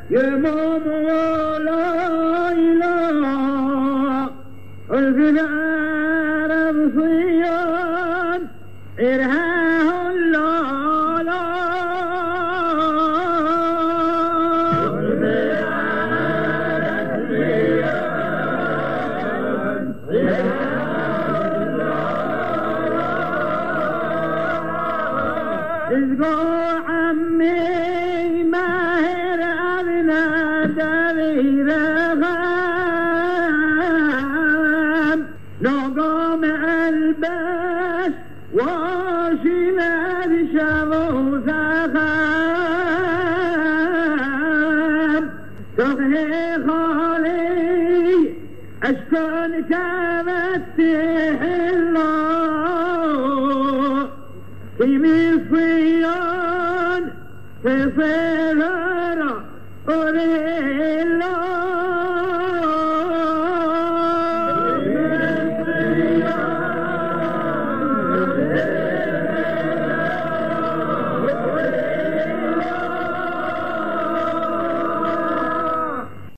يمام ولا إله أرسل عرب صيان إرهاه الله لا أرسل عرب صيان إرهاه الله إذقوا عمي ماهر أبنا دبير غام نقام البس وشمال شبو زخام تغهي خالي أشكون كمتح الله كمي صيان في صغر قري الله